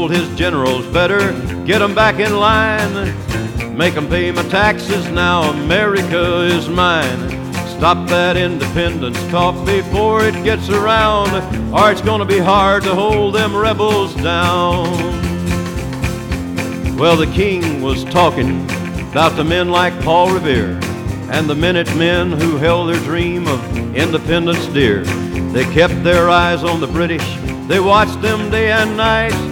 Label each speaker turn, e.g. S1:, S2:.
S1: his generals better get 'em back in line. Make 'em pay my taxes, now America is mine. Stop that independence talk before it gets around, or it's gonna be hard to hold them rebels down. Well, the king was talking about the men like Paul Revere and the Minutemen who held their dream of independence dear. They kept their eyes on the British, they watched them day and night.